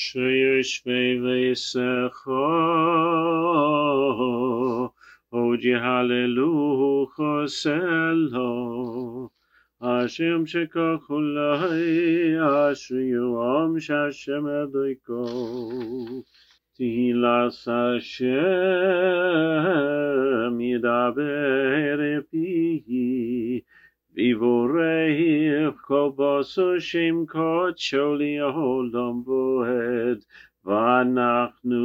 שיושבי ויסחו, עוד יהללו חוסלו, השם שכך אולי, אשריו שהשם אלוהיכו, תהילת השם ידבר פיי, ויבורך כל בשר שם קודשו לעולם ועד, ואנחנו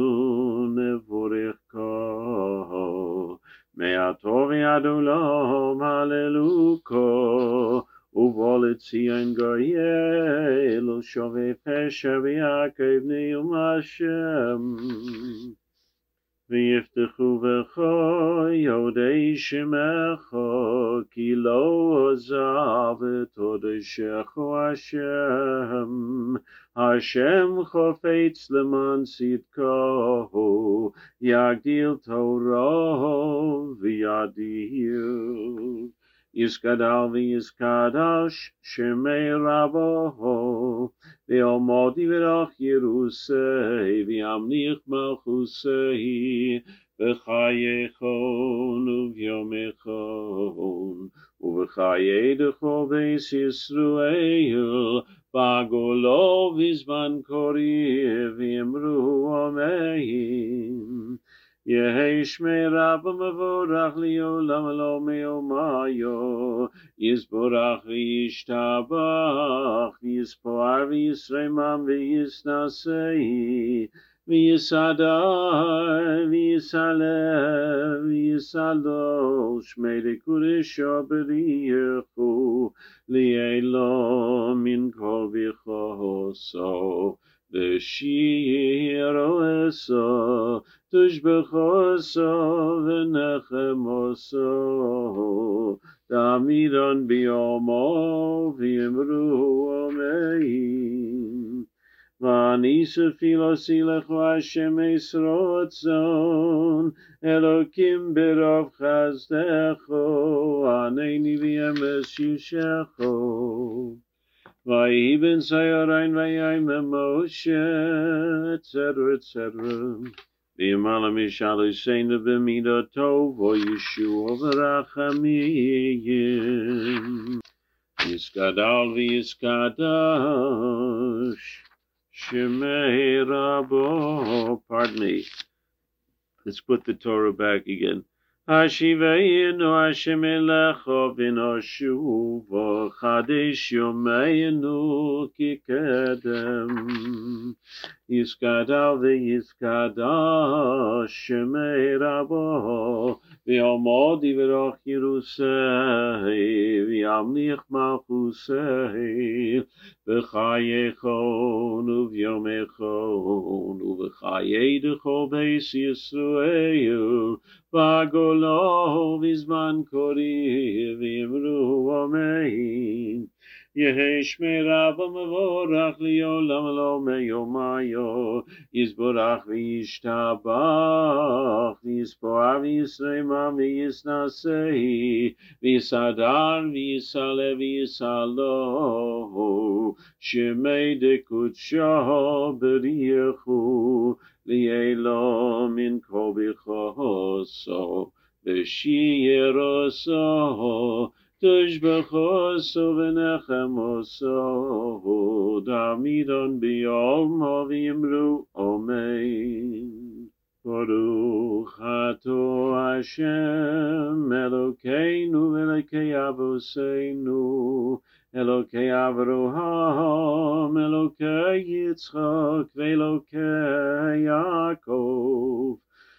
נבורכו. מהטוב ועד עולם הללוקו, ובוא לציון גואל, ושווה פשע ויעקב נאום השם. ויפתחו בכל יודעי שמך, כי לא עזב את קודשך השם. השם חפץ למען צדקו, יגדיל תורה וידיר. יסגדל ויסקדש שמי רבו, ויעמוד יברך ירוסי, וימליך מלכוסי, בחייכון וביומכון, ובחיי דכל בית ישראל, בגולו בזמן קריב, ויאמרו אמן. יהי שמי רב מבורך לעולם לעולם יומיו, יסבורך וישתבח, ויספואר וישרמם ויסנשי, ויסדר ויסלם ויסלוש, שמי לקודשו בריחו, לעילום מן כל בכוסו, ושירו עשו, תשבחוסו ונחמוסו, תמידון ביומו ויאמרו אמן. ואניסו פילוסי לכו השם ישרוצון, אלוקים ברוב חסדךו, ענני ויאמץ יושעכו. ויהי בן ציורין ויאמר משה, etc. ויאמר משלושנו במידתו, וישוע ורחמים. יסגדל ויסקדש שמי רבו. Pardon me. Let's put the Torah back again. Hashivayinu Hashem elecho v'noshuva, chadesh yomeinu kikedem. Yiskadal v'yiskadash shemei rabo, v'yamod yivrach Yerusei, v'yamlich malchusei, v'chayechon uvyomechon, uv'chayei dechol beis Yisrael, בגולו בזמן קריב, ויאמרו אמן. יהי שמי רב מבורך לעולם לעולם יומיו, יסבורך וישתבח, ויספואר וישרמם ויסנשי, ויסדר ויסלם ויסלו, שמי דקודשו בריחו, לעילום מן כל בכוסו, ושירוסו, תשבחוסו ונחמוסו, תמידון ביומו ויאמרו אמן. ברוך אתה השם אלוקינו ואלוקי אבותינו, אלוקי אברהם, אלוקי יצחק ואלוקי יעקב,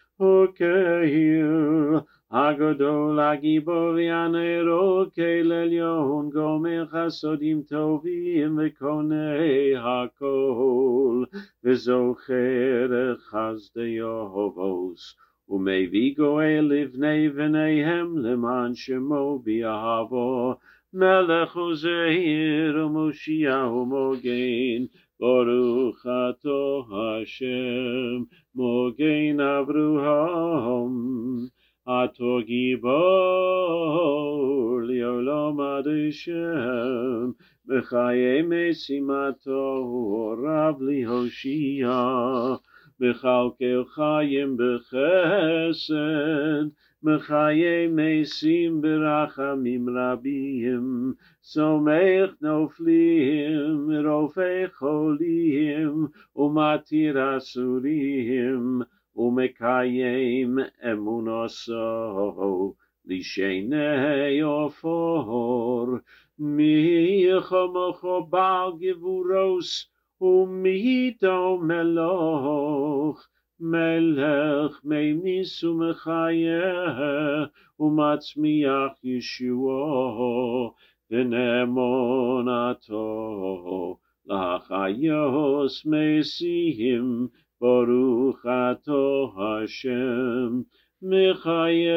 הקהיר הגדול הגיבור והנרוקי לעליון, גומר חסדים טובים וקונה הכל, וזוכר חסדי אהובוס, ומביא גואל לבני בניהם למען שמו באהבו, מלך וזהיר ומושיע ומוגן. ברוך אתה השם מוגן אברהם, אתה גיבור לעולם עד השם, בחיי משימתו רב להושיע, בכלכל חיים בחסד, בחיי משים ברחמים רבים, סומך נופלים, רופא חולים, ומתיר אסורים, ומקיים אמונתו, לשני עופור. מי כמוך בעל גבורוס, ומי מלוך, מלך ממיס ומחיה, ומצמיח ישועו, ונאמונתו לחיוס משים, ברוך אתה השם, מחיי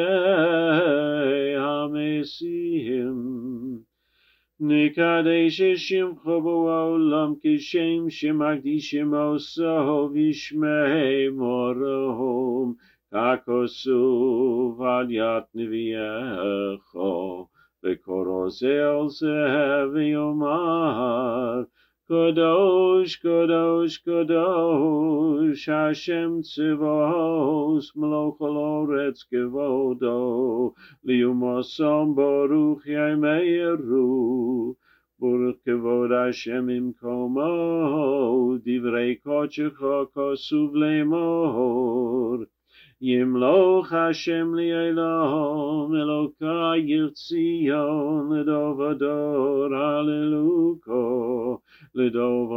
המשים. נקדש שמך בעולם כשם שמקדישים עושו וישמי מורום, ככתוב על יד נביאך, וקורא זה על זה ויאמר, קדוש קדוש קדוש השם צבאות מלוך על הארץ כבודו, ליומסם ברוך יאמרו, ברוך כבוד השם במקומו, דברי קודשך כתוב לאמור, ימלוך השם לעולם, אלוקי ציון לדור ודור, הללויה, לדור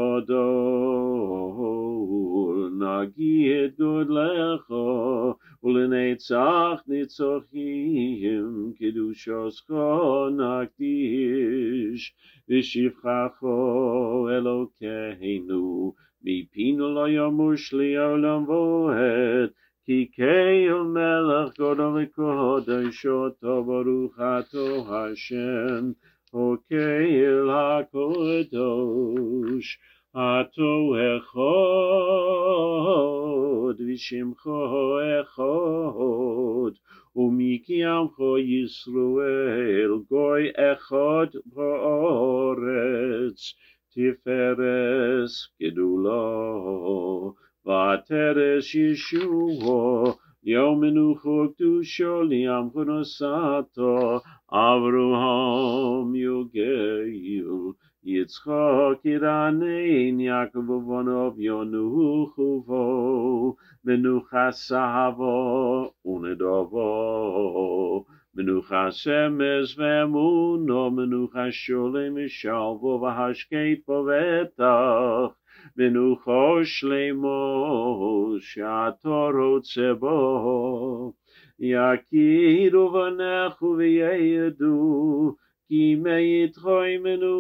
ודור, נגיד גודלך, ולנצח נצחים, קדושתך נקדיש, ושבחך אלוקינו, מפינו לא ימוש לעולם ועד, כי קהל מלך גדול וקודש אותו ברוך אתה השם, או קהל הקודש, אתה אחד, ושמך אחד, ומקיימך ישראל, גוי אחד בארץ, תפארת גדולו. ותרש ישוע, יום מנוחו קדושו לעמך נשאתו, אברהם יוגל, יצחק ירנן, יעקב ובניו ינוחו בו, מנוחה סהבו ונדבו, מנוחה שמש ואמונו, מנוחה שולם ושלווה והשקט בבטח, מנוחו שלמו שאתה רוצה בו, יכירו בניך וידעו, כי מאיתך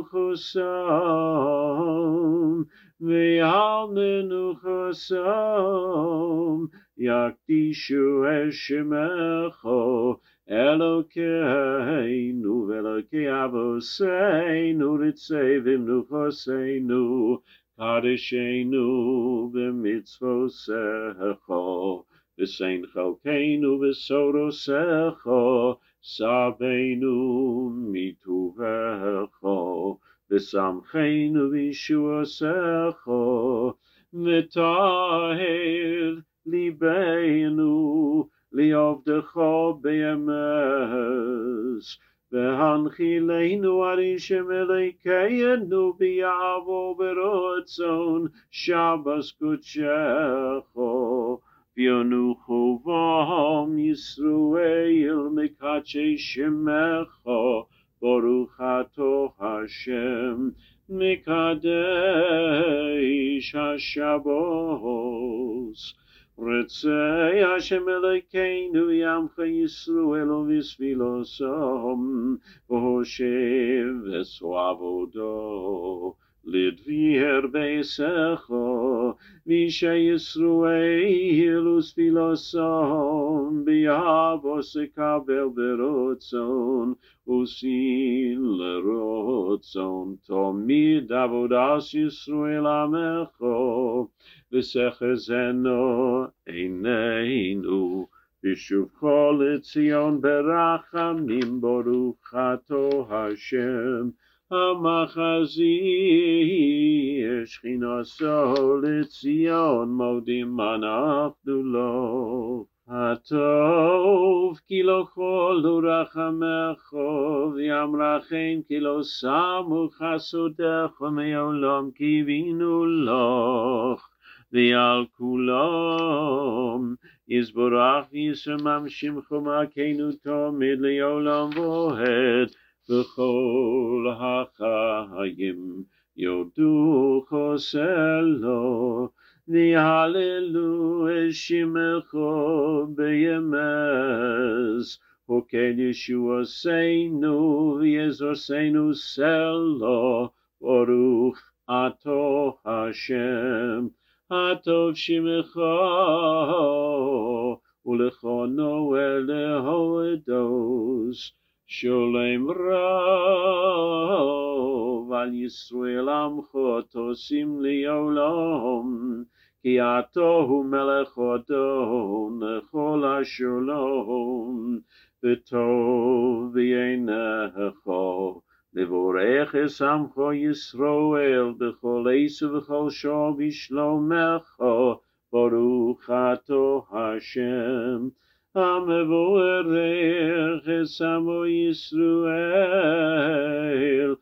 מנוחסם, ועל מנוחסם יקדישו את שמך, אלוקינו ואלוקי אבותינו, רצה במנוחתנו, קדשנו במצוותיך, ושן חלקנו בסודותיך, שבנו מטובך, ושמחנו בישועתך, וטהר ליבנו לעבדך באמס, והנחילנו על השם אלוקינו ביעבו ברצון שבת קודשך, וינוחו בם ישראל מקדשי שמך, ברוך אתה השם מקדש השבוס. רצה השם אלוקינו ימך ישראל ובשבילוסם, והושב וסועבודו לדביר ביסך, וישראל ושבילוסם ביעבוס יקבל ברצון, וסיל לרצון תמיד עבודת ישראל עמך, ושחזנו עינינו, ושובך לציון ברחמים, ברוך אתה השם המחזיר שכינתו לציון מודים אנחנו לו. הטוב כי לא כל רחמך וימרחם כי לא שמו חסודך מעולם קיווינו לך ועל כולם יזברך וישמם שמך מלכנו תמיד לעולם ועד בכל החיים יודוך סלו ויהללו את שמך בימס וכן ישועתנו ויעזרנו סלו ברוך אתה השם הטוב שמך ולכנו ולהודוס שלום רב על ישראל עמך תשים לעולם כי אתה הוא מלך אדון לכל השלום וטוב בעיניך לבורך את עמך ישראל בכל עת ובכל שעה בשלומך ברוך אתה השם המבורך את עמו ישראל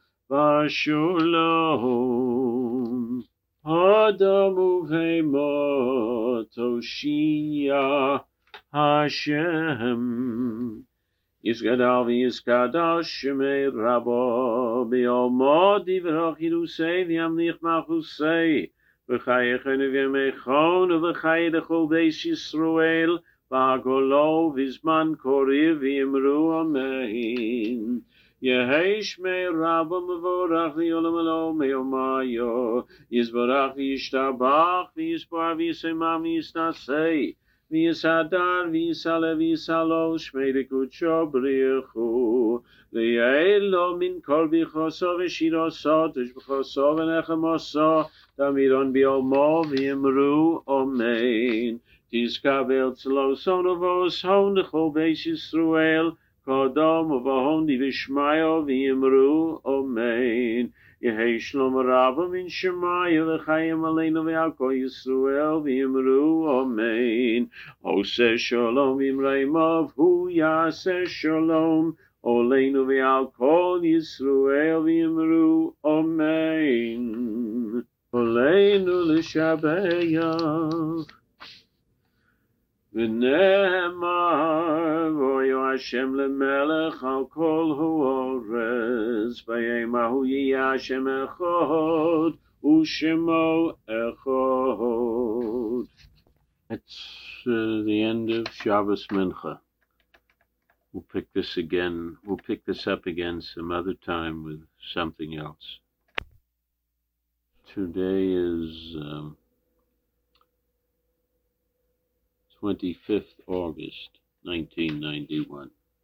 בשלום. אדם ובהמה תושיע השם יסגדל ויסקדש שמי רבו בעלמא דברך ידוסי וימליך מלכוסי וחייכם וימיכם ובחיי לכל בית ישראל בעגלו בזמן קריב ויאמרו אמן. יהי שמי רבו מבורך לעולם עולם ויומיו יזברך וישתבח ויספר וישמח וישנשא ויסדר ויסעלה ויסעלו שמי לקודשו בריחו ויעלו מן כל בכוסו ושירוסו תשבחוסו ונחמוסו תמירון בעלמו ויאמרו אמן. תזכבל צלוסון ובוסון לכל בית ישראל קודם ובהון דבשמיא ויאמרו אמן. יהי שלום רב מן שמיא וחיים עלינו ועל כל ישראל ויאמרו אמן. עושה שלום במרומיו הוא יעשה שלום עלינו ועל כל ישראל ויאמרו אמן. עלינו לשבח ונאמר ויהי השם למלך על כל הארץ ביום ההוא יהיה השם אחד ושמו echad. That's the end of Shabbos Mincha. We'll pick this up again some other time with something else. Today is 25th August, 1991.